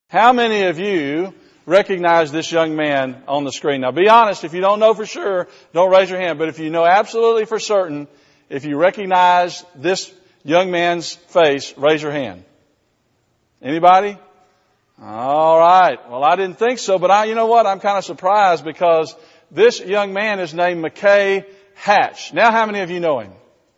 How many of you recognize this young man on the screen? Now be honest, if you don't know for sure, don't raise your hand. But if you know absolutely for certain, if you recognize this young man's face, raise your hand. Anybody? All right. Well, I didn't think so, but you know what? I'm kind of surprised because this young man is named McKay Hatch. Now how many of you know him?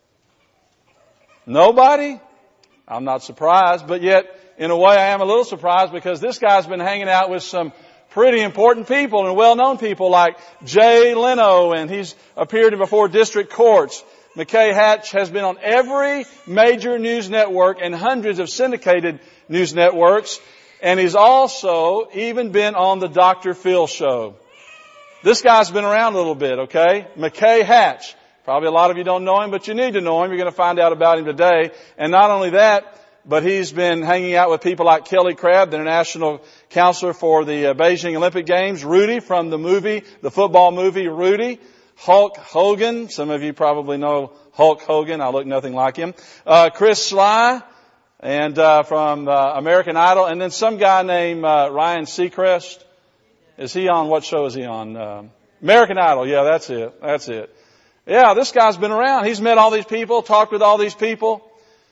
Nobody? I'm not surprised, but yet in a way I am a little surprised because this guy's been hanging out with some pretty important people and well-known people like Jay Leno, and he's appeared before district courts. McKay Hatch has been on every major news network and hundreds of syndicated news networks, and he's also even been on the Dr. Phil show. This guy's been around a little bit, okay? McKay Hatch. Probably a lot of you don't know him, but you need to know him. You're going to find out about him today. And not only that, but he's been hanging out with people like Kelly Crabb, the international counselor for the Beijing Olympic Games, Rudy from the football movie Rudy, Hulk Hogan. Some of you probably know Hulk Hogan. I look nothing like him. Chris Sly, and from American Idol, and then some guy named Ryan Seacrest. Is he on? What show is he on? American Idol. Yeah, that's it. Yeah, this guy's been around. He's met all these people, talked with all these people.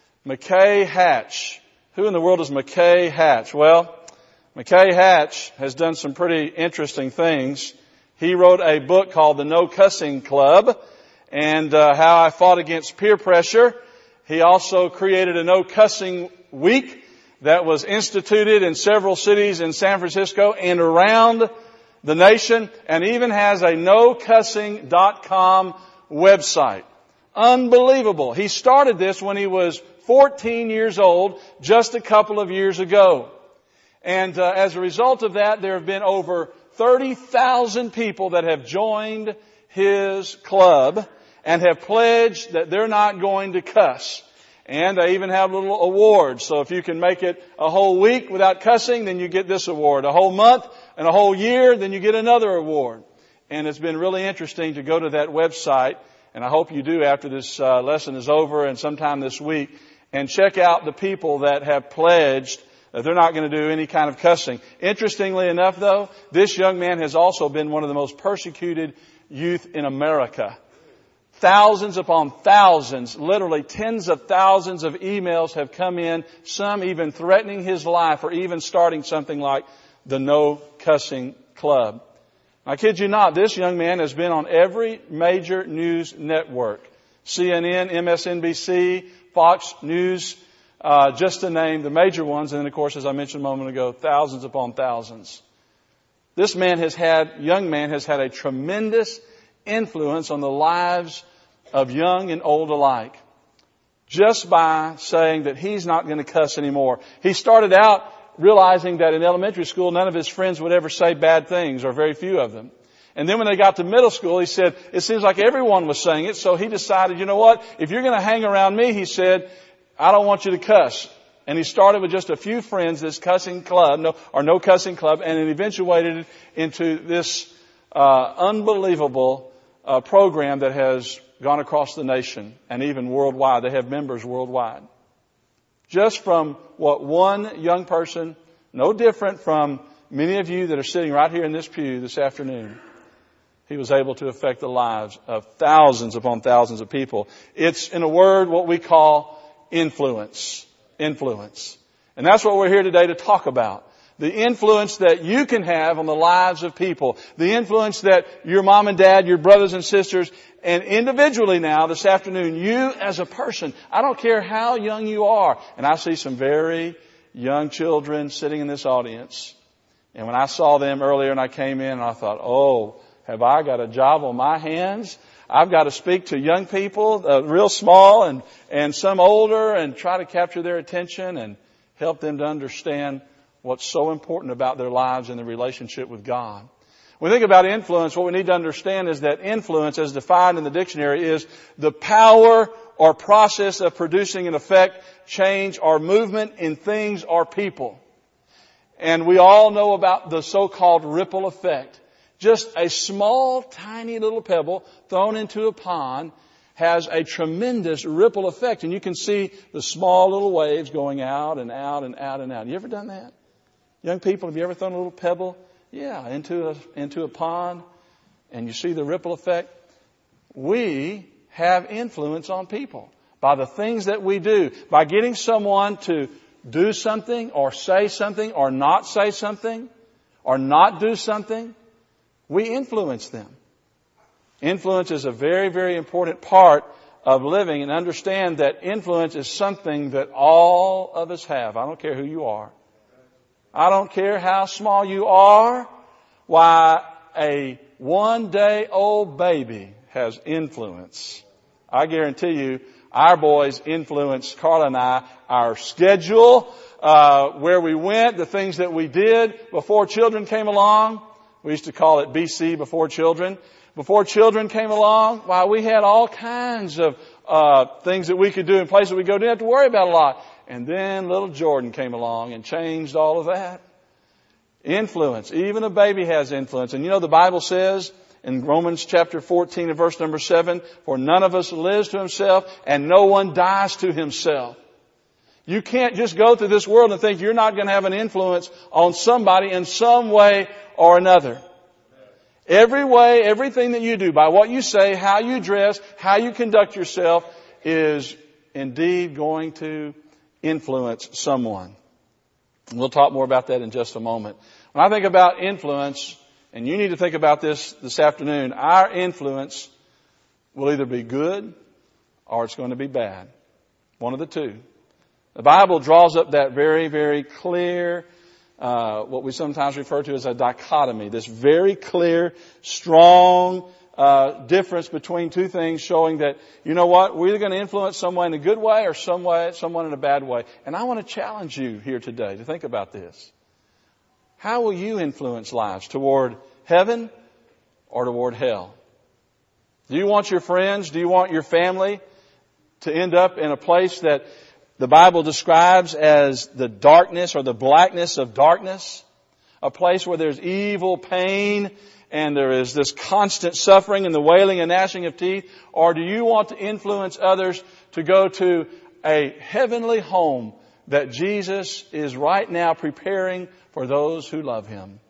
McKay Hatch. Who in the world is McKay Hatch? Well, McKay Hatch has done some pretty interesting things. He wrote a book called The No Cussing Club, and how I fought against peer pressure. He also created a No Cussing Week that was instituted in several cities in San Francisco and around the nation, and even has a nocussing.com website. Unbelievable. He started this when he was 14 years old, just a couple of years ago. And as a result of that, there have been over 30,000 people that have joined his club and have pledged that they're not going to cuss. And they even have little awards. So if you can make it a whole week without cussing, then you get this award. A whole month and a whole year, then you get another award. And it's been really interesting to go to that website, and I hope you do after this lesson is over and sometime this week, and check out the people that have pledged that they're not going to do any kind of cussing. Interestingly enough, though, this young man has also been one of the most persecuted youth in America. Thousands upon thousands, literally tens of thousands of emails have come in, some even threatening his life or even starting something like the No Cussing Club. I kid you not, this young man has been on every major news network. CNN, MSNBC, Fox News, just to name the major ones. And then, of course, as I mentioned a moment ago, thousands upon thousands. This young man has had a tremendous influence on the lives of young and old alike, just by saying that he's not going to cuss anymore. He started out realizing that in elementary school, none of his friends would ever say bad things, or very few of them. And then when they got to middle school, he said, it seems like everyone was saying it. So he decided, you know what? If you're going to hang around me, he said, I don't want you to cuss. And he started with just a few friends, this cussing club, no cussing club, and it eventuated into this unbelievable program that has gone across the nation and even worldwide. They have members worldwide. Just from what one young person, no different from many of you that are sitting right here in this pew this afternoon, he was able to affect the lives of thousands upon thousands of people. It's, in a word, what we call influence. Influence. And that's what we're here today to talk about. The influence that you can have on the lives of people. The influence that your mom and dad, your brothers and sisters, and individually now this afternoon, you as a person, I don't care how young you are. And I see some very young children sitting in this audience. And when I saw them earlier and I came in, I thought, oh, have I got a job on my hands? I've got to speak to young people, real small and some older, and try to capture their attention and help them to understand what's so important about their lives and their relationship with God. When we think about influence, what we need to understand is that influence, as defined in the dictionary, is the power or process of producing an effect, change, or movement in things or people. And we all know about the so-called ripple effect. Just a small, tiny little pebble thrown into a pond has a tremendous ripple effect. And you can see the small little waves going out and out and out and out. You ever done that? Young people, have you ever thrown a little pebble? Yeah, into a pond, and you see the ripple effect? We have influence on people by the things that we do, by getting someone to do something or say something or not say something or not do something. We influence them. Influence is a very, very important part of living, and understand that influence is something that all of us have. I don't care who you are. I don't care how small you are. Why, a 1-day-old baby has influence. I guarantee you, our boys influenced Carla and I, our schedule, where we went, the things that we did before children came along. We used to call it BC, before children. Before children came along, why, we had all kinds of things that we could do in places we go. Didn't have to worry about a lot. And then little Jordan came along and changed all of that. Influence. Even a baby has influence. And you know, the Bible says in Romans chapter 14 and verse number 7, for none of us lives to himself and no one dies to himself. You can't just go through this world and think you're not going to have an influence on somebody in some way or another. Every way, everything that you do, by what you say, how you dress, how you conduct yourself, is indeed going to influence someone. We'll talk more about that in just a moment. When I think about influence, and you need to think about this afternoon, our influence will either be good or it's going to be bad. One of the two. The Bible draws up that very, very clear, what we sometimes refer to as a dichotomy. This very clear, strong difference between two things, showing that, you know what, we're either going to influence someone in a good way or someone in a bad way. And I want to challenge you here today to think about this. How will you influence lives? Toward heaven or toward hell? Do you want your friends, do you want your family to end up in a place that the Bible describes as the darkness or the blackness of darkness? A place where there's evil, pain, and there is this constant suffering and the wailing and gnashing of teeth? Or do you want to influence others to go to a heavenly home that Jesus is right now preparing for those who love Him?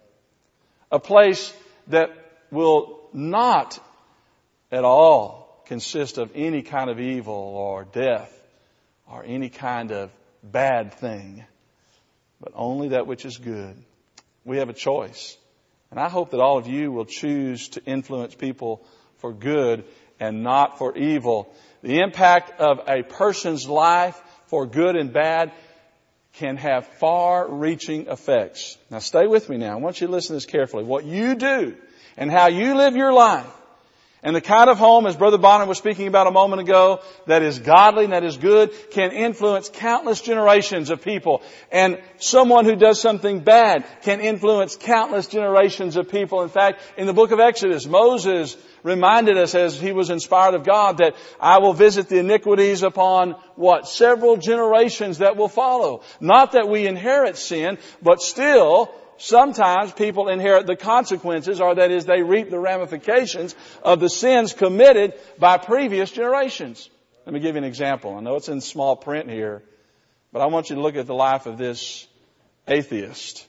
A place that will not at all consist of any kind of evil or death or any kind of bad thing, but only that which is good. We have a choice. And I hope that all of you will choose to influence people for good and not for evil. The impact of a person's life for good and bad can have far-reaching effects. Now stay with me now. I want you to listen to this carefully. What you do and how you live your life and the kind of home, as Brother Bonner was speaking about a moment ago, that is godly and that is good, can influence countless generations of people. And someone who does something bad can influence countless generations of people. In fact, in the book of Exodus, Moses reminded us, as he was inspired of God, that I will visit the iniquities upon several generations that will follow. Not that we inherit sin, but still, sometimes people inherit the consequences, or that is, they reap the ramifications of the sins committed by previous generations. Let me give you an example. I know it's in small print here, but I want you to look at the life of this atheist.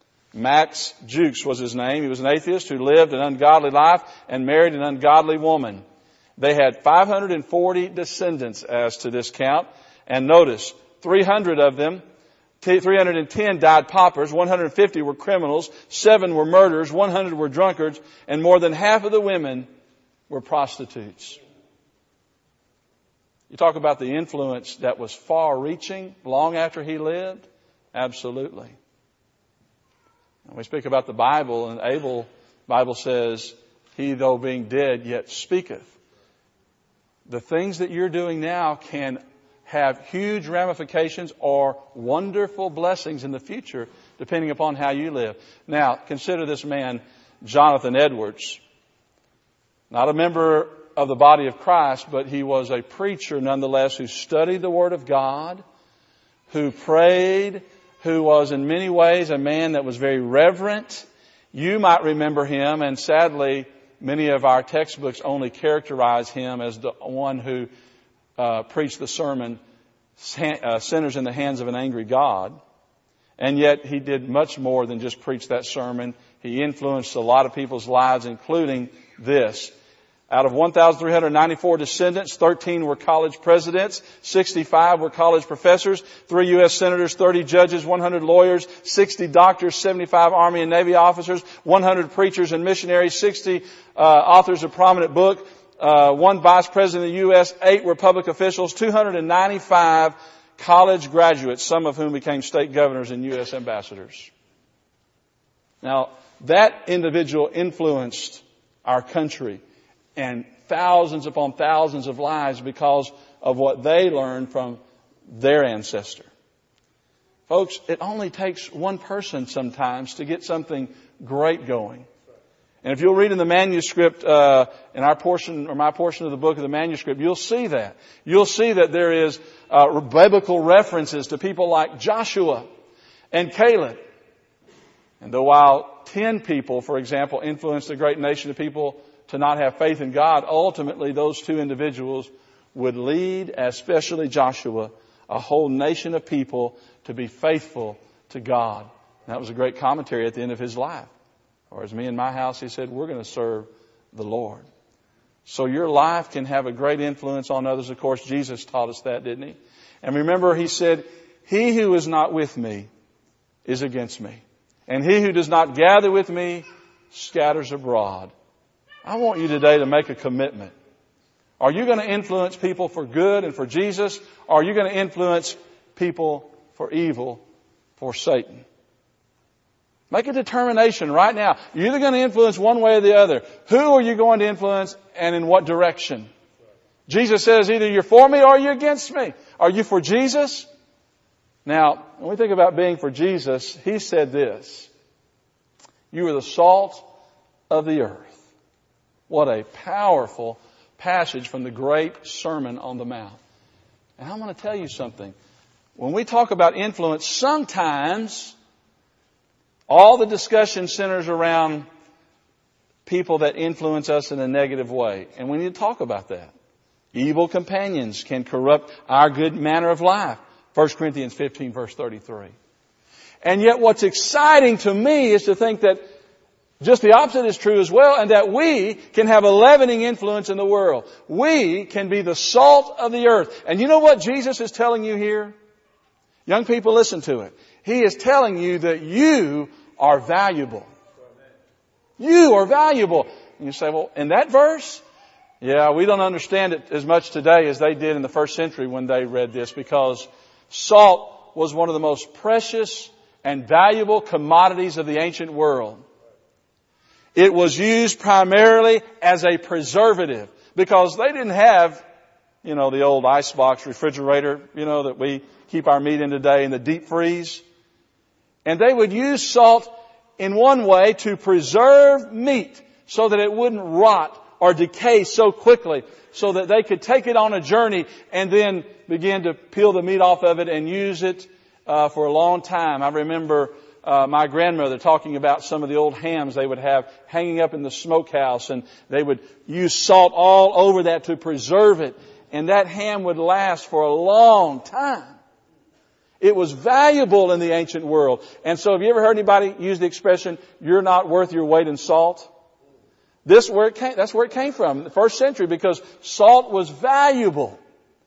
Max Jukes was his name. He was an atheist who lived an ungodly life and married an ungodly woman. They had 540 descendants as to this count. And notice, 310 died paupers, 150 were criminals, 7 were murderers, 100 were drunkards, and more than half of the women were prostitutes. You talk about the influence that was far-reaching long after he lived? Absolutely. And we speak about the Bible, and Abel, Bible says, he though being dead yet speaketh. The things that you're doing now can have huge ramifications or wonderful blessings in the future, depending upon how you live. Now, consider this man, Jonathan Edwards. Not a member of the body of Christ, but he was a preacher nonetheless who studied the Word of God, who prayed, who was in many ways a man that was very reverent. You might remember him, and sadly, many of our textbooks only characterize him as the one who preached the sermon, Sinners in the Hands of an Angry God. And yet he did much more than just preach that sermon. He influenced a lot of people's lives, including this. Out of 1,394 descendants, 13 were college presidents, 65 were college professors, 3 U.S. senators, 30 judges, 100 lawyers, 60 doctors, 75 Army and Navy officers, 100 preachers and missionaries, 60 authors of prominent book, 1 vice president of the U.S., 8 were public officials, 295 college graduates, some of whom became state governors and U.S. ambassadors. Now, that individual influenced our country and thousands upon thousands of lives because of what they learned from their ancestor. Folks, it only takes one person sometimes to get something great going. And if you'll read in the manuscript, in our portion, or my portion of the book of the manuscript, you'll see that. You'll see that there is biblical references to people like Joshua and Caleb. And though while 10 people, for example, influenced a great nation of people to not have faith in God, ultimately those 2 individuals would lead, especially Joshua, a whole nation of people to be faithful to God. And that was a great commentary at the end of his life. Or as me and my house, he said, we're going to serve the Lord. So your life can have a great influence on others. Of course, Jesus taught us that, didn't he? And remember, he said, he who is not with me is against me. And he who does not gather with me scatters abroad. I want you today to make a commitment. Are you going to influence people for good and for Jesus? Or are you going to influence people for evil, for Satan? Make a determination right now. You're either going to influence one way or the other. Who are you going to influence and in what direction? Jesus says either you're for me or you're against me. Are you for Jesus? Now, when we think about being for Jesus, he said this: you are the salt of the earth. What a powerful passage from the great Sermon on the Mount. And I'm going to tell you something. When we talk about influence, sometimes all the discussion centers around people that influence us in a negative way. And we need to talk about that. Evil companions can corrupt our good manner of life. 1 Corinthians 15 verse 33. And yet what's exciting to me is to think that just the opposite is true as well, and that we can have a leavening influence in the world. We can be the salt of the earth. And you know what Jesus is telling you here? Young people, listen to it. He is telling you that you are valuable. You are valuable. And you say, well, in that verse? Yeah, we don't understand it as much today as they did in the first century when they read this, because salt was one of the most precious and valuable commodities of the ancient world. It was used primarily as a preservative because they didn't have, the old icebox refrigerator, that we keep our meat in today in the deep freeze. And they would use salt in one way to preserve meat so that it wouldn't rot or decay so quickly, so that they could take it on a journey and then begin to peel the meat off of it and use it for a long time. I remember my grandmother talking about some of the old hams they would have hanging up in the smokehouse, and they would use salt all over that to preserve it. And that ham would last for a long time. It was valuable in the ancient world. And so have you ever heard anybody use the expression, you're not worth your weight in salt? That's where it came from, the first century, because salt was valuable.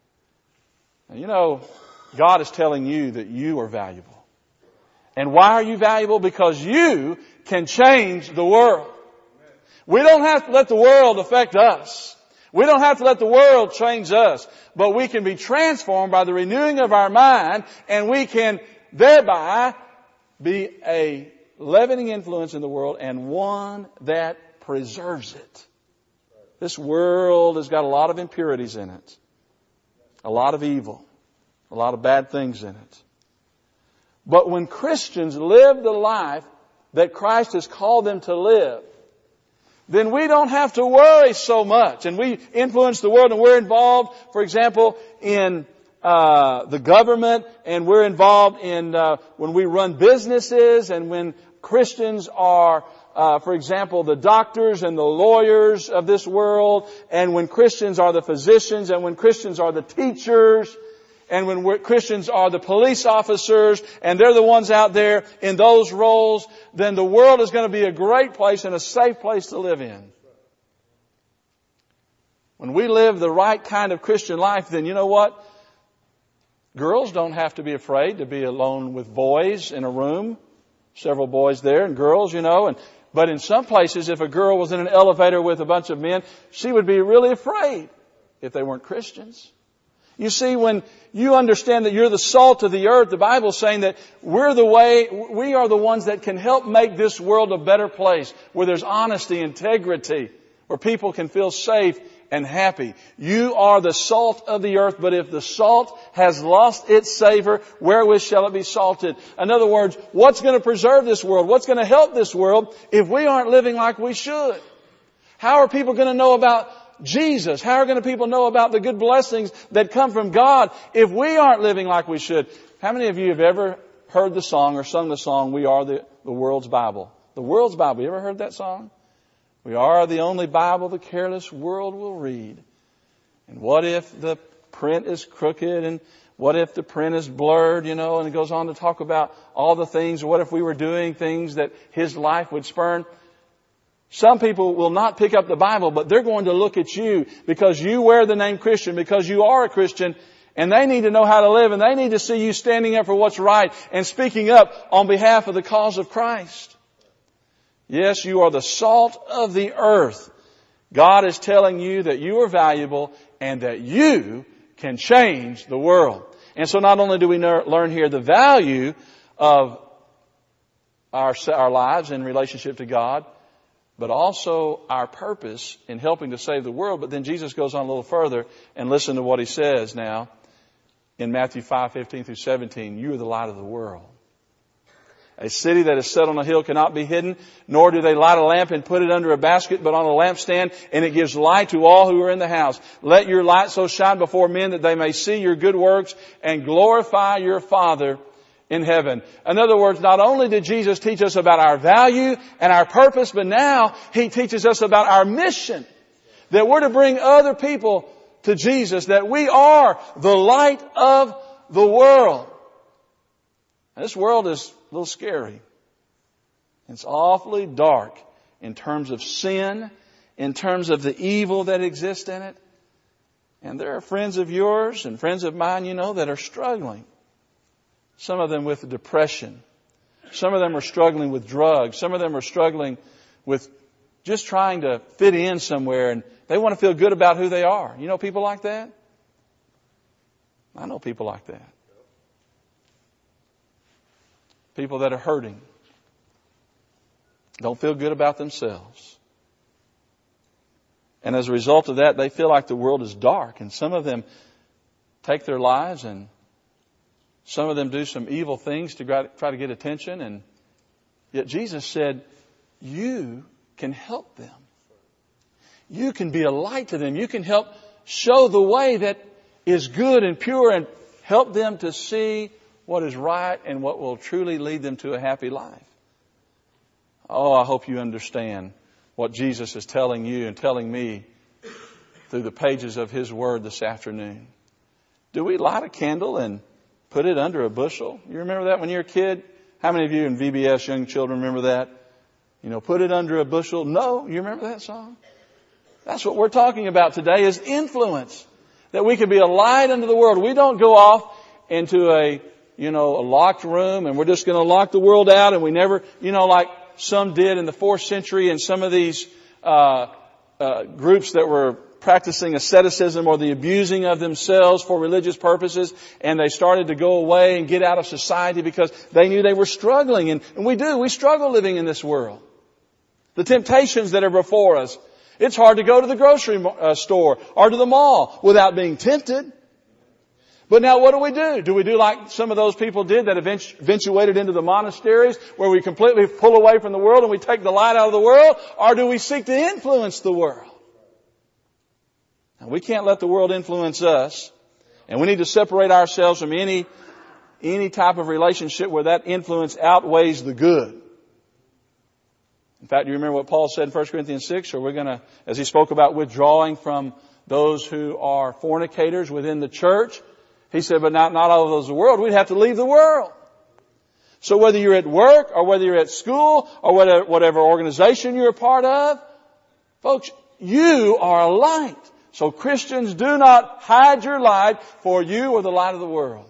And God is telling you that you are valuable. And why are you valuable? Because you can change the world. We don't have to let the world affect us. We don't have to let the world change us. But we can be transformed by the renewing of our mind, and we can thereby be a leavening influence in the world, and one that preserves it. This world has got a lot of impurities in it. A lot of evil. A lot of bad things in it. But when Christians live the life that Christ has called them to live, then we don't have to worry so much. And we influence the world, and we're involved, for example, in the government, and we're involved in when we run businesses, and when Christians are, for example, the doctors and the lawyers of this world, and when Christians are the physicians, and when Christians are the teachers. and when Christians are the police officers and they're the ones out there in those roles, then the world is going to be a great place and a safe place to live in. When we live the right kind of Christian life, then you know what? Girls don't have to be afraid to be alone with boys in a room. Several boys there and girls, but in some places, if a girl was in an elevator with a bunch of men, she would be really afraid if they weren't Christians. You see, when you understand that you're the salt of the earth, the Bible's saying that we are the ones that can help make this world a better place, where there's honesty, integrity, where people can feel safe and happy. You are the salt of the earth, but if the salt has lost its savor, wherewith shall it be salted? In other words, what's going to preserve this world? What's going to help this world if we aren't living like we should? How are people going to know about Jesus? How are people know about the good blessings that come from God if we aren't living like we should? How many of you have ever heard the song or sung the song, "We Are the World's Bible"? The world's Bible. You ever heard that song? We are the only Bible the careless world will read. And what if the print is crooked? And what if the print is blurred, And it goes on to talk about all the things. What if we were doing things that His life would spurn? Some people will not pick up the Bible, but they're going to look at you because you wear the name Christian, because you are a Christian, and they need to know how to live, and they need to see you standing up for what's right and speaking up on behalf of the cause of Christ. Yes, you are the salt of the earth. God is telling you that you are valuable and that you can change the world. And so not only do we learn here the value of our lives in relationship to God, but also our purpose in helping to save the world. But then Jesus goes on a little further, and listen to what He says now in Matthew 5:15 through 17. You are the light of the world. A city that is set on a hill cannot be hidden, nor do they light a lamp and put it under a basket, but on a lampstand, and it gives light to all who are in the house. Let your light so shine before men that they may see your good works and glorify your Father in heaven. In other words, not only did Jesus teach us about our value and our purpose, but now He teaches us about our mission. That we're to bring other people to Jesus, that we are the light of the world. Now, this world is a little scary. It's awfully dark in terms of sin, in terms of the evil that exists in it. And there are friends of yours and friends of mine, that are struggling. Some of them with depression. Some of them are struggling with drugs. Some of them are struggling with just trying to fit in somewhere, and they want to feel good about who they are. You know people like that? I know people like that. People that are hurting. Don't feel good about themselves. And as a result of that, they feel like the world is dark. And some of them take their lives, and some of them do some evil things to try to get attention. And yet Jesus said, you can help them. You can be a light to them. You can help show the way that is good and pure and help them to see what is right and what will truly lead them to a happy life. Oh, I hope you understand what Jesus is telling you and telling me through the pages of His Word this afternoon. Do we light a candle and put it under a bushel? You remember that when you were a kid? How many of you in VBS, young children, remember that? Put it under a bushel. No, you remember that song? That's what we're talking about today, is influence. That we can be a light unto the world. We don't go off into a locked room and we're just going to lock the world out, and we never, like some did in the 4th century, and some of these groups that were practicing asceticism or the abusing of themselves for religious purposes, and they started to go away and get out of society because they knew they were struggling. And we struggle living in this world. The temptations that are before us. It's hard to go to the grocery store or to the mall without being tempted. But now what do? Do we do like some of those people did that eventuated into the monasteries, where we completely pull away from the world and we take the light out of the world? Or do we seek to influence the world? Now, we can't let the world influence us. And we need to separate ourselves from any type of relationship where that influence outweighs the good. In fact, do you remember what Paul said in 1 Corinthians 6? Or we're going to, as he spoke about withdrawing from those who are fornicators within the church. He said, but not all of those in the world. We'd have to leave the world. So whether you're at work or whether you're at school or whatever organization you're a part of, folks, you are a light. So Christians, do not hide your light, for you are the light of the world.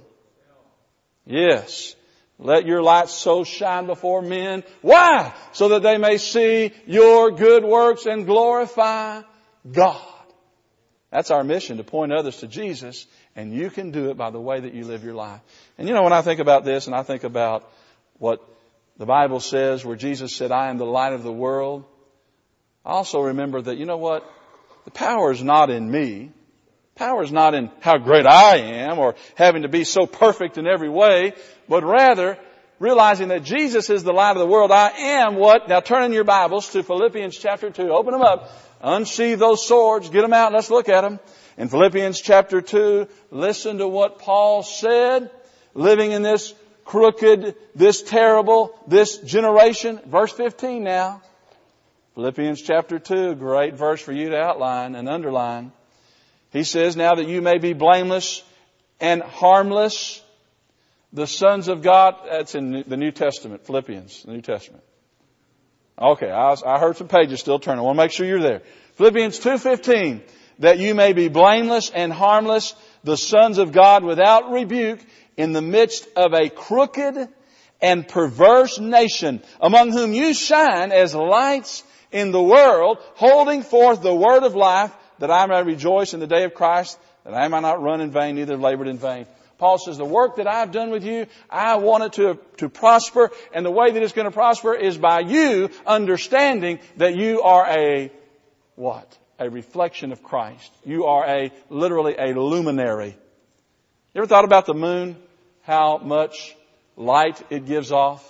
Yes. Let your light so shine before men. Why? So that they may see your good works and glorify God. That's our mission, to point others to Jesus. And you can do it by the way that you live your life. And you know, when I think about this and I think about what the Bible says, where Jesus said, I am the light of the world, I also remember that, you know what? The power is not in me. Power is not in how great I am or having to be so perfect in every way, but rather realizing that Jesus is the light of the world. I am what? Now turn in your Bibles to Philippians chapter 2. Open them up. Unsheathe those swords. Get them out. Let's look at them. In Philippians chapter 2, listen to what Paul said, living in this crooked, this terrible, this generation. Verse 15 now. Philippians chapter 2, great verse for you to outline and underline. He says, now that you may be blameless and harmless, the sons of God. That's in the New Testament, Philippians, the New Testament. Okay, I heard some pages still turning. I want to make sure you're there. Philippians 2:15, that you may be blameless and harmless, the sons of God without rebuke, in the midst of a crooked and perverse nation, among whom you shine as lights in the world, holding forth the word of life, that I may rejoice in the day of Christ, that I might not run in vain, neither labored in vain. Paul says, the work that I've done with you, I want it to prosper, and the way that it's going to prosper is by you understanding that you are a what? A reflection of Christ. You are literally a luminary. You ever thought about the moon? How much light it gives off?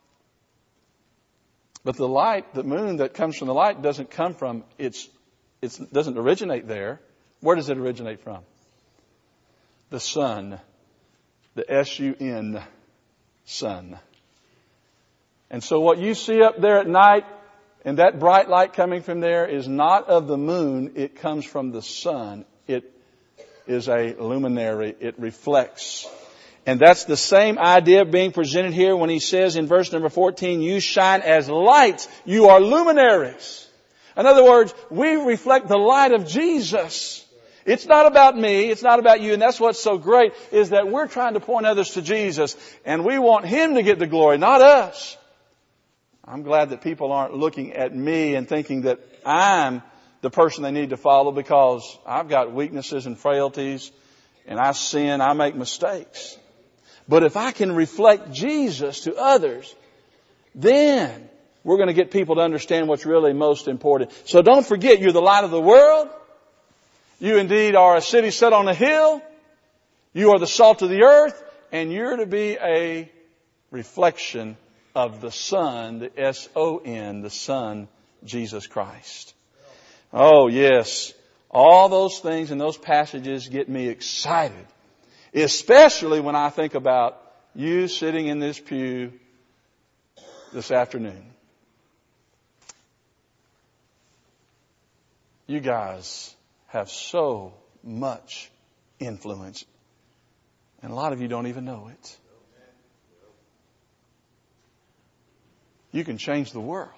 But the light, the moon that comes from the light doesn't come from, it doesn't originate there. Where does it originate from? The sun. The S-U-N. Sun. And so what you see up there at night, and that bright light coming from there, is not of the moon. It comes from the sun. It is a luminary. It reflects. And that's the same idea being presented here when he says in verse number 14, you shine as lights. You are luminaries. In other words, we reflect the light of Jesus. It's not about me. It's not about you. And that's what's so great, is that we're trying to point others to Jesus. And we want Him to get the glory, not us. I'm glad that people aren't looking at me and thinking that I'm the person they need to follow, because I've got weaknesses and frailties, and I sin, I make mistakes. But if I can reflect Jesus to others, then we're going to get people to understand what's really most important. So don't forget, you're the light of the world. You indeed are a city set on a hill. You are the salt of the earth. And you're to be a reflection of the Son, the S-O-N, the Son, Jesus Christ. Oh, yes. All those things in those passages get me excited. Especially when I think about you sitting in this pew this afternoon. You guys have so much influence. And a lot of you don't even know it. You can change the world.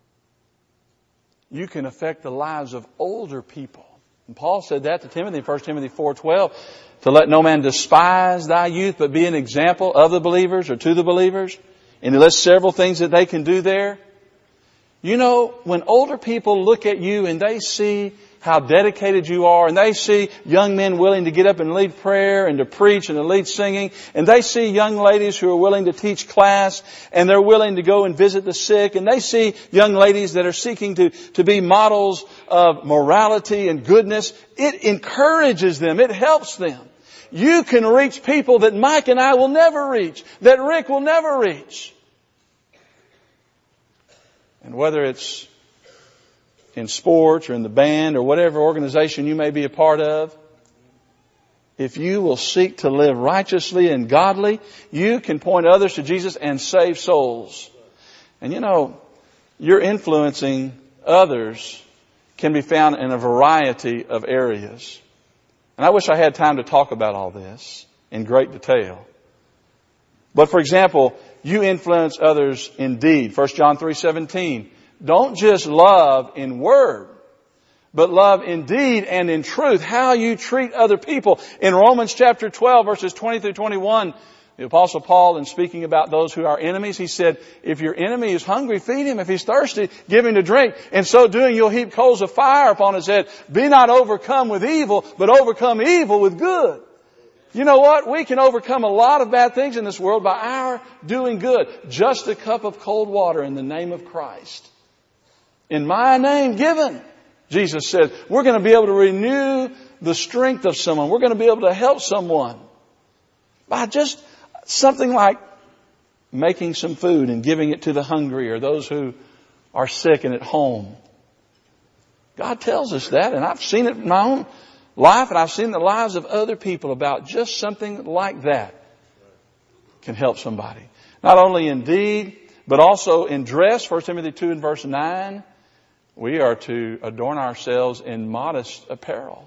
You can affect the lives of older people. And Paul said that to Timothy in 1 Timothy 4:12, to let no man despise thy youth, but be an example of the believers or to the believers. And he lists several things that they can do there. You know, when older people look at you and they see how dedicated you are, and they see young men willing to get up and lead prayer and to preach and to lead singing, and they see young ladies who are willing to teach class, and they're willing to go and visit the sick, and they see young ladies that are seeking to be models of morality and goodness, it encourages them. It helps them. You can reach people that Mike and I will never reach, that Rick will never reach. And whether it's in sports or in the band or whatever organization you may be a part of, if you will seek to live righteously and godly, you can point others to Jesus and save souls. And you know, your influencing others can be found in a variety of areas. And I wish I had time to talk about all this in great detail. But for example, you influence others in deed. 1 John 3:17. Don't just love in word, but love in deed and in truth. How you treat other people. In Romans chapter 12, verses 20 through 21, the Apostle Paul, in speaking about those who are enemies, he said, if your enemy is hungry, feed him. If he's thirsty, give him to drink. In so doing, you'll heap coals of fire upon his head. Be not overcome with evil, but overcome evil with good. You know what? We can overcome a lot of bad things in this world by our doing good. Just a cup of cold water in the name of Christ. In my name given, Jesus said, we're going to be able to renew the strength of someone. We're going to be able to help someone by just something like making some food and giving it to the hungry or those who are sick and at home. God tells us that, and I've seen it in my own life, and I've seen the lives of other people about just something like that can help somebody. Not only in deed, but also in dress. 1 Timothy 2 and verse 9, we are to adorn ourselves in modest apparel.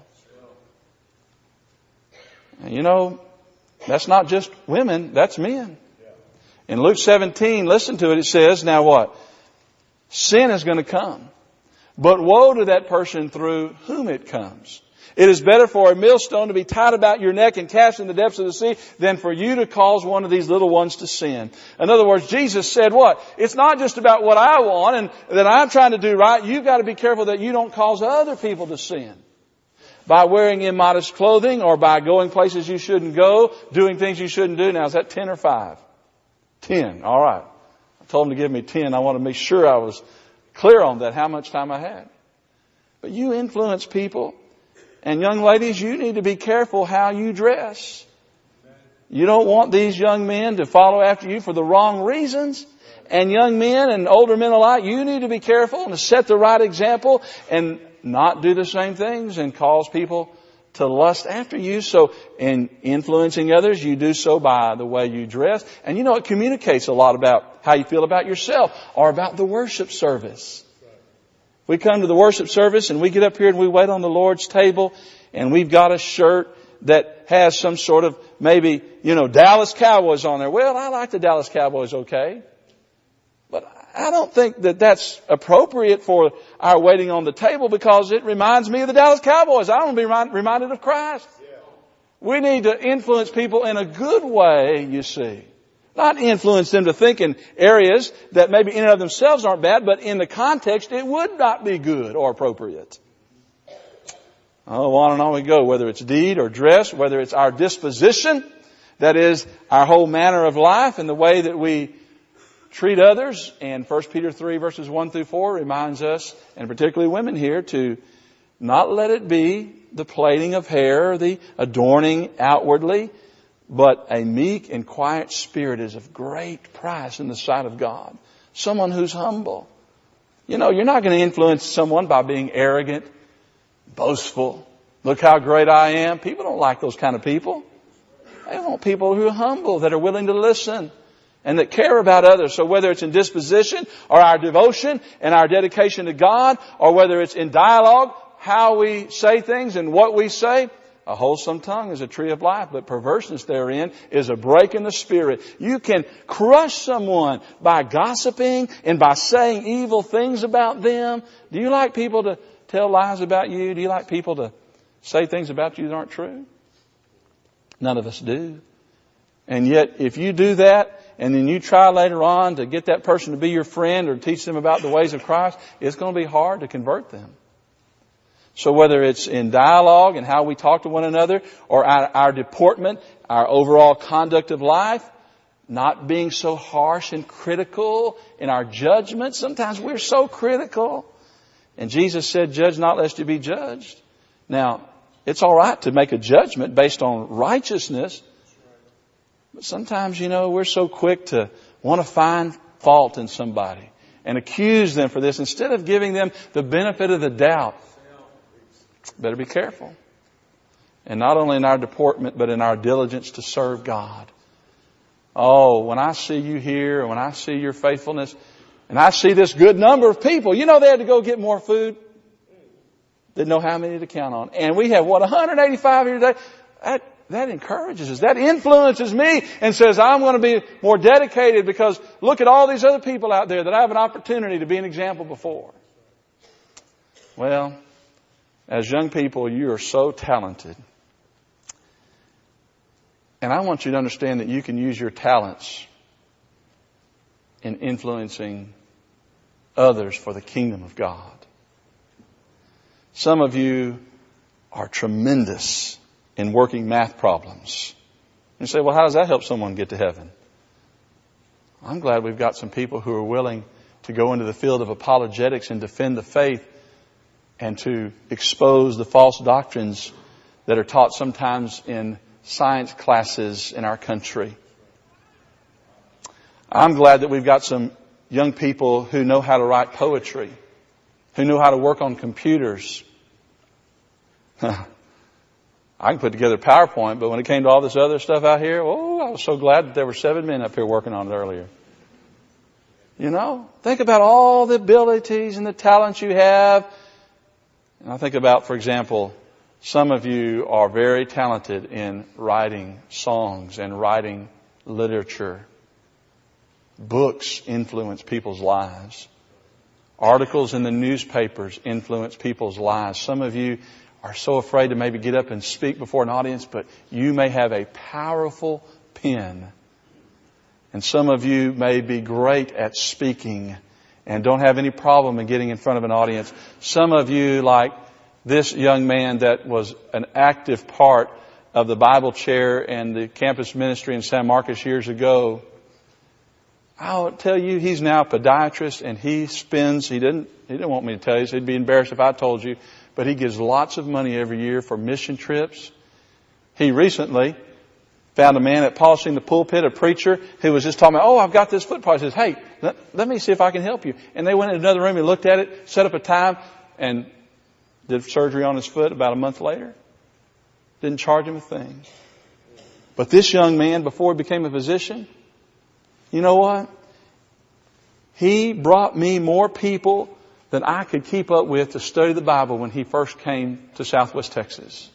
And you know, that's not just women, that's men. In Luke 17, listen to it, it says, now what? Sin is going to come. But woe to that person through whom it comes. It is better for a millstone to be tied about your neck and cast in the depths of the sea than for you to cause one of these little ones to sin. In other words, Jesus said what? It's not just about what I want and that I'm trying to do right. You've got to be careful that you don't cause other people to sin. By wearing immodest clothing or by going places you shouldn't go, doing things you shouldn't do. Now, is that 10 or 5? 10. All right. I told him to give me 10. I want to make sure I was clear on that, how much time I had. But you influence people. And young ladies, you need to be careful how you dress. You don't want these young men to follow after you for the wrong reasons. And young men and older men alike, you need to be careful and to set the right example and not do the same things and cause people to lust after you. So in influencing others, you do so by the way you dress. And you know, it communicates a lot about how you feel about yourself or about the worship service. We come to the worship service and we get up here and we wait on the Lord's table and we've got a shirt that has some sort of maybe, Dallas Cowboys on there. Well, I like the Dallas Cowboys, okay. But I don't think that that's appropriate for our waiting on the table because it reminds me of the Dallas Cowboys. I want to be reminded of Christ. We need to influence people in a good way, you see. Not influence them to think in areas that maybe in and of themselves aren't bad, but in the context it would not be good or appropriate. Oh, on and on we go, whether it's deed or dress, whether it's our disposition, that is our whole manner of life and the way that we treat others. And 1 Peter 3 verses 1 through 4 reminds us, and particularly women here, to not let it be the plaiting of hair, the adorning outwardly, but a meek and quiet spirit is of great price in the sight of God. Someone who's humble. You're not going to influence someone by being arrogant, boastful. Look how great I am. People don't like those kind of people. They want people who are humble, that are willing to listen and that care about others. So whether it's in disposition or our devotion and our dedication to God, or whether it's in dialogue, how we say things and what we say, a wholesome tongue is a tree of life, but perverseness therein is a break in the spirit. You can crush someone by gossiping and by saying evil things about them. Do you like people to tell lies about you? Do you like people to say things about you that aren't true? None of us do. And yet, if you do that, and then you try later on to get that person to be your friend or teach them about the ways of Christ, it's going to be hard to convert them. So whether it's in dialogue and how we talk to one another, or our deportment, our overall conduct of life, not being so harsh and critical in our judgment. Sometimes we're so critical. And Jesus said, judge not lest you be judged. Now, it's all right to make a judgment based on righteousness. But sometimes, we're so quick to want to find fault in somebody and accuse them for this instead of giving them the benefit of the doubt. Better be careful. And not only in our deportment, but in our diligence to serve God. Oh, when I see you here, and when I see your faithfulness, and I see this good number of people, they had to go get more food. Didn't know how many to count on. And we have, 185 here today? that encourages us. That influences me and says, I'm going to be more dedicated because look at all these other people out there that I have an opportunity to be an example before. Well, as young people, you are so talented. And I want you to understand that you can use your talents in influencing others for the kingdom of God. Some of you are tremendous in working math problems. You say, well, how does that help someone get to heaven? I'm glad we've got some people who are willing to go into the field of apologetics and defend the faith and to expose the false doctrines that are taught sometimes in science classes in our country. I'm glad that we've got some young people who know how to write poetry, who know how to work on computers. I can put together PowerPoint, but when it came to all this other stuff out here, I was so glad that there were 7 men up here working on it earlier. You know, think about all the abilities and the talents you have. And I think about, for example, some of you are very talented in writing songs and writing literature. Books influence people's lives. Articles in the newspapers influence people's lives. Some of you are so afraid to maybe get up and speak before an audience, but you may have a powerful pen. And some of you may be great at speaking and don't have any problem in getting in front of an audience. Some of you, like this young man that was an active part of the Bible chair and the campus ministry in San Marcos years ago, I'll tell you, he's now a podiatrist and he didn't want me to tell you, so he'd be embarrassed if I told you, but he gives lots of money every year for mission trips. He recently found a man at polishing the pulpit, a preacher, who was just talking about, I've got this foot problem. He says, hey, let me see if I can help you. And they went in another room and looked at it, set up a time, and did surgery on his foot about a month later. Didn't charge him a thing. But this young man, before he became a physician, you know what? He brought me more people than I could keep up with to study the Bible when he first came to Southwest Texas.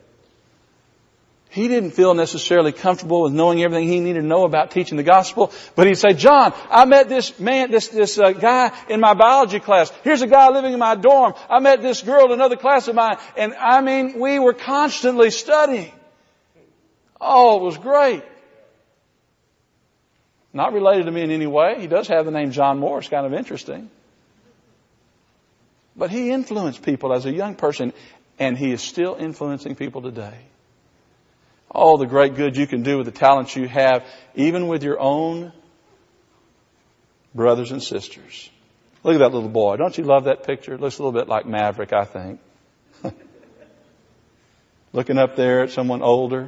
He didn't feel necessarily comfortable with knowing everything he needed to know about teaching the gospel. But he'd say, John, I met this man, this guy in my biology class. Here's a guy living in my dorm. I met this girl in another class of mine. And we were constantly studying. Oh, it was great. Not related to me in any way. He does have the name John Moore. It's kind of interesting. But he influenced people as a young person, and he is still influencing people today. Oh, the great good you can do with the talents you have, even with your own brothers and sisters. Look at that little boy. Don't you love that picture? It looks a little bit like Maverick, I think. Looking up there at someone older.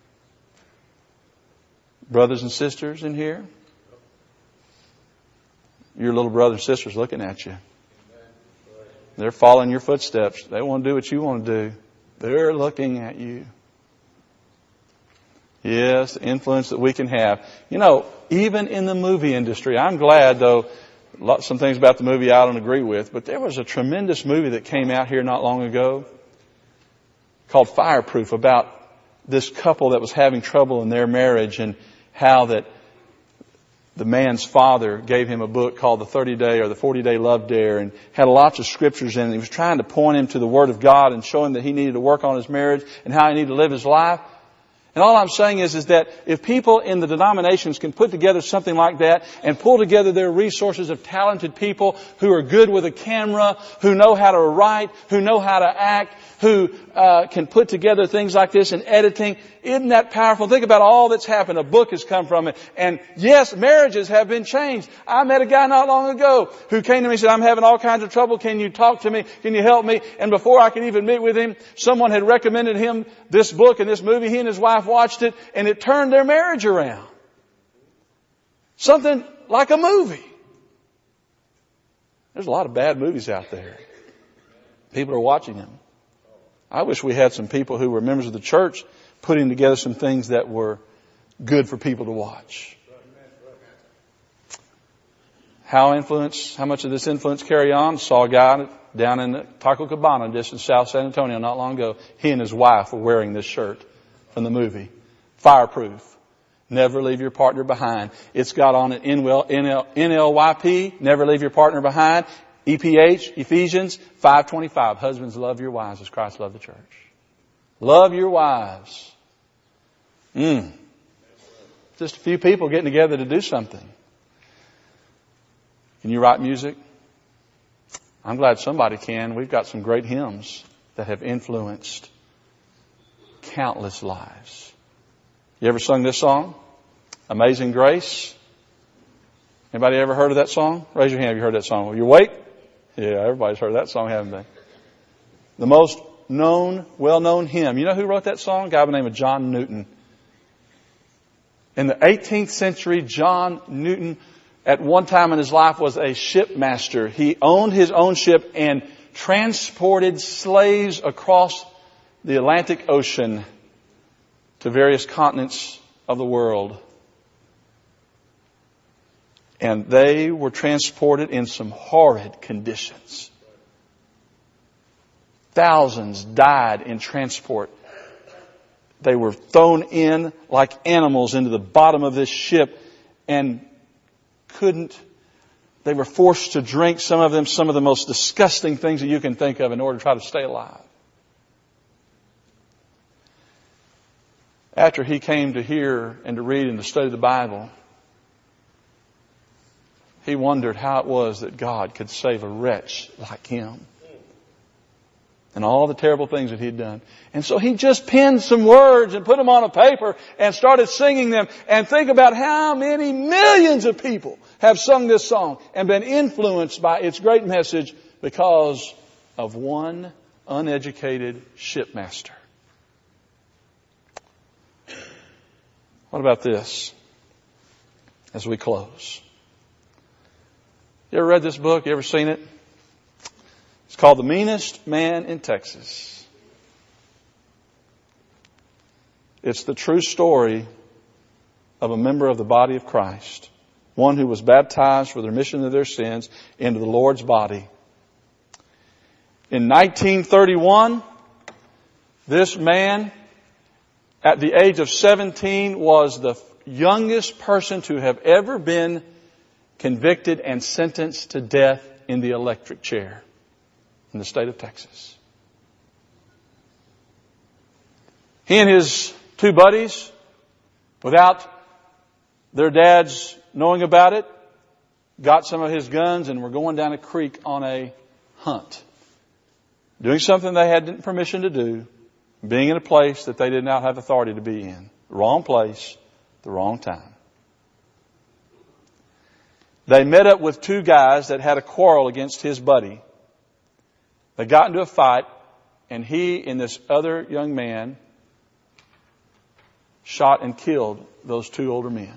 Brothers and sisters in here. Your little brother and sister's looking at you. They're following your footsteps. They want to do what you want to do. They're looking at you. Yes, the influence that we can have. You know, even in the movie industry, I'm glad, though, some things about the movie I don't agree with, but there was a tremendous movie that came out here not long ago called Fireproof, about this couple that was having trouble in their marriage and how that the man's father gave him a book called the 30-Day or the 40-Day Love Dare, and had lots of scriptures in it. He was trying to point him to the Word of God and show him that he needed to work on his marriage and how he needed to live his life. And all I'm saying is that if people in the denominations can put together something like that and pull together their resources of talented people who are good with a camera, who know how to write, who know how to act, who can put together things like this in editing, isn't that powerful? Think about all that's happened. A book has come from it. And yes, marriages have been changed. I met a guy not long ago who came to me and said, I'm having all kinds of trouble. Can you talk to me? Can you help me? And before I could even meet with him, someone had recommended him this book and this movie. He and his wife watched it, and it turned their marriage around. Something like a movie. There's a lot of bad movies out there. People are watching them. I wish we had some people who were members of the church putting together some things that were good for people to watch. How much of this influence carry on? Saw a guy down in Taco Cabana, just in South San Antonio not long ago. He and his wife were wearing this shirt. from the movie. Fireproof. Never leave your partner behind. It's got on it NLYP. Never leave your partner behind. EPH, Ephesians 5:25. Husbands, love your wives as Christ loved the church. Love your wives. Just a few people getting together to do something. Can you write music? I'm glad somebody can. We've got some great hymns that have influenced countless lives. You ever sung this song? Amazing Grace. Anybody ever heard of that song? Raise your hand if you heard that song. Are you awake? Yeah, everybody's heard that song, haven't they? The most well-known hymn. You know who wrote that song? A guy by the name of John Newton. In the 18th century, John Newton, at one time in his life, was a shipmaster. He owned his own ship and transported slaves across the Atlantic Ocean to various continents of the world. And they were transported in some horrid conditions. Thousands died in transport. They were thrown in like animals into the bottom of this ship and they were forced to drink, some of them, some of the most disgusting things that you can think of in order to try to stay alive. After he came to hear and to read and to study the Bible, he wondered how it was that God could save a wretch like him. And all the terrible things that he'd done. And so he just penned some words and put them on a paper and started singing them. And think about how many millions of people have sung this song and been influenced by its great message because of one uneducated shipmaster. What about this as we close? You ever read this book? You ever seen it? It's called The Meanest Man in Texas. It's the true story of a member of the body of Christ. One who was baptized for the remission of their sins into the Lord's body. In 1931, this man, at the age of 17, was the youngest person to have ever been convicted and sentenced to death in the electric chair in the state of Texas. He and his two buddies, without their dads knowing about it, got some of his guns and were going down a creek on a hunt. Doing something they had permission to do, being in a place that they did not have authority to be in. The wrong place, the wrong time. They met up with two guys that had a quarrel against his buddy. They got into a fight, and he and this other young man shot and killed those two older men.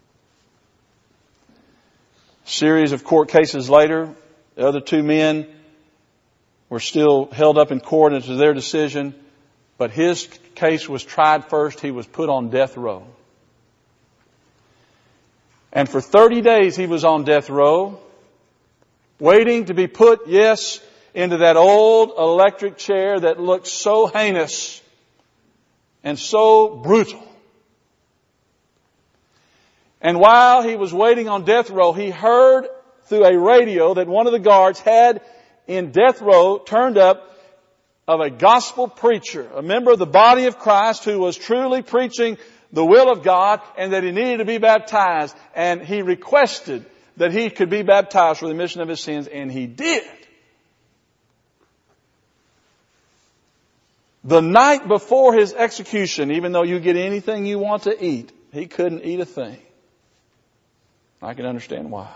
A series of court cases later, the other two men were still held up in court as to their decision, but his case was tried first. He was put on death row. And for 30 days he was on death row, waiting to be put, into that old electric chair that looked so heinous and so brutal. And while he was waiting on death row, he heard through a radio that one of the guards had in death row turned up of a gospel preacher, a member of the body of Christ who was truly preaching the will of God and that he needed to be baptized. And he requested that he could be baptized for the remission of his sins, and he did. The night before his execution, even though you get anything you want to eat, he couldn't eat a thing. I can understand why.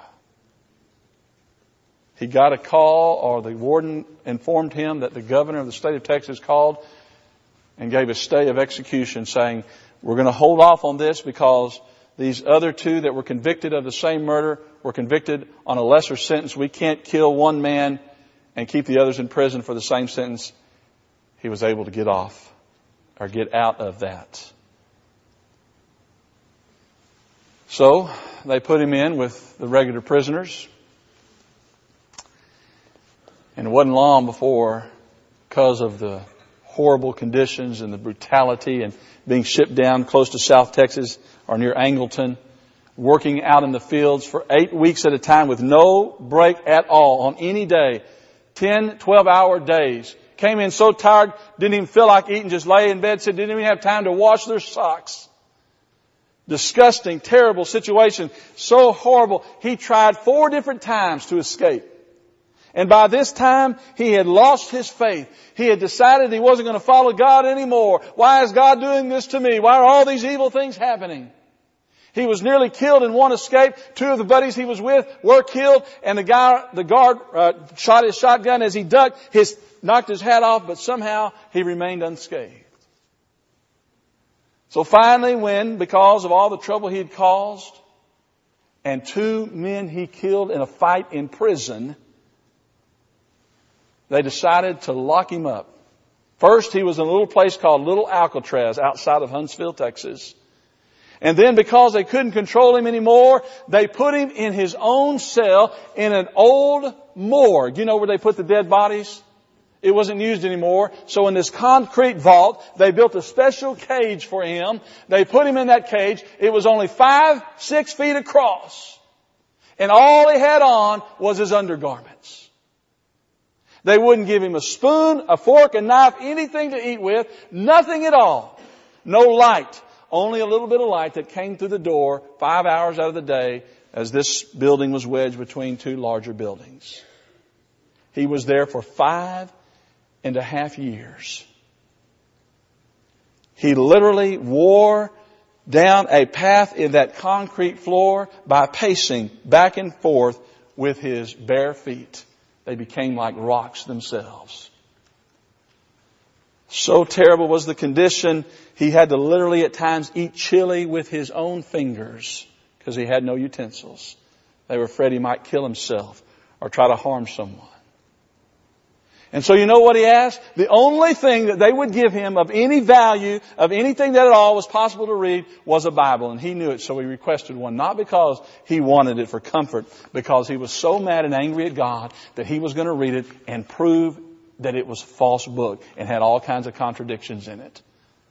He got a call, or the warden informed him that the governor of the state of Texas called and gave a stay of execution, saying, we're going to hold off on this because these other two that were convicted of the same murder were convicted on a lesser sentence. We can't kill one man and keep the others in prison for the same sentence. He was able to get off or get out of that. So they put him in with the regular prisoners. And it wasn't long before, because of the horrible conditions and the brutality, and being shipped down close to South Texas or near Angleton, working out in the fields for 8 weeks at a time with no break at all on any day. 10, 12-hour days. Came in so tired, didn't even feel like eating, just lay in bed, said didn't even have time to wash their socks. Disgusting, terrible situation. So horrible. He tried 4 different times to escape. And by this time, he had lost his faith. He had decided he wasn't going to follow God anymore. Why is God doing this to me? Why are all these evil things happening? He was nearly killed in one escape. 2 of the buddies he was with were killed, and the guard shot his shotgun as he ducked. Knocked his hat off, but somehow he remained unscathed. So finally, because of all the trouble he had caused, and 2 men he killed in a fight in prison, they decided to lock him up. First, he was in a little place called Little Alcatraz outside of Huntsville, Texas. And then because they couldn't control him anymore, they put him in his own cell in an old morgue. You know where they put the dead bodies? It wasn't used anymore. So in this concrete vault, they built a special cage for him. They put him in that cage. It was only 5-6 feet across. And all he had on was his undergarments. They wouldn't give him a spoon, a fork, a knife, anything to eat with. Nothing at all. No light. Only a little bit of light that came through the door 5 hours out of the day as this building was wedged between 2 larger buildings. He was there for 5.5 years. He literally wore down a path in that concrete floor by pacing back and forth with his bare feet. They became like rocks themselves. So terrible was the condition, he had to literally at times eat chili with his own fingers because he had no utensils. They were afraid he might kill himself or try to harm someone. And so you know what he asked? The only thing that they would give him of any value, of anything that at all was possible to read, was a Bible. And he knew it, so he requested one. Not because he wanted it for comfort, because he was so mad and angry at God that he was going to read it and prove that it was a false book and had all kinds of contradictions in it.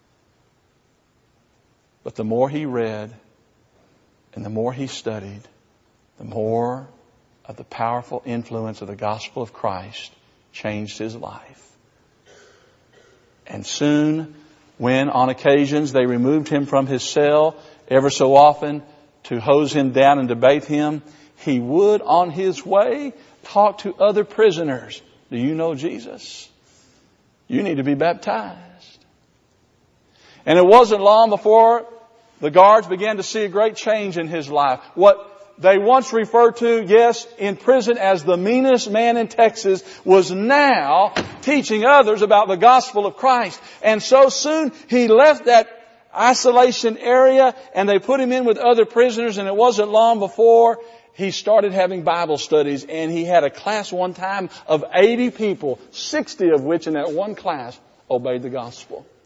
But the more he read and the more he studied, the more of the powerful influence of the gospel of Christ changed his life. And soon, when on occasions they removed him from his cell ever so often to hose him down and debate him, he would on his way talk to other prisoners. Do you know Jesus? You need to be baptized. And it wasn't long before the guards began to see a great change in his life. What they once referred to, yes, in prison as the meanest man in Texas, was now teaching others about the gospel of Christ. And so soon he left that isolation area and they put him in with other prisoners, and it wasn't long before he started having Bible studies, and he had a class one time of 80 people, 60 of which in that one class obeyed the gospel.